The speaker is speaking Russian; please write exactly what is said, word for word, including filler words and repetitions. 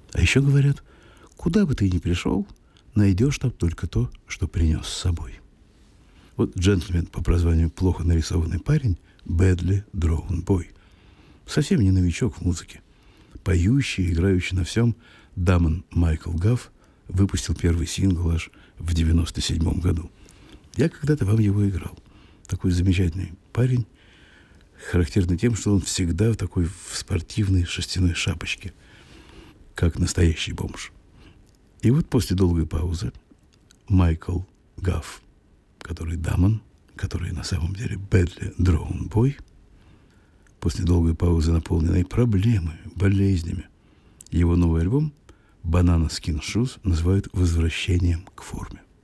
А еще говорят, куда бы ты ни пришел, найдешь там только то, что принес с собой. Вот джентльмен по прозванию «плохо нарисованный парень» Badly Drawn Boy. Совсем не новичок в музыке. Поющий, играющий на всем, Дамон Майкл Гафф выпустил первый сингл аж в девяносто седьмом году. Я когда-то вам его играл. Такой замечательный парень, характерный тем, что он всегда в такой в спортивной шерстяной шапочке, как настоящий бомж. И вот после долгой паузы Майкл Гафф, который Дамон, который на самом деле Badly Drawn Boy, после долгой паузы, наполненной проблемами, болезнями, его новый альбом «Banana Skin Shoes» называют «возвращением к форме».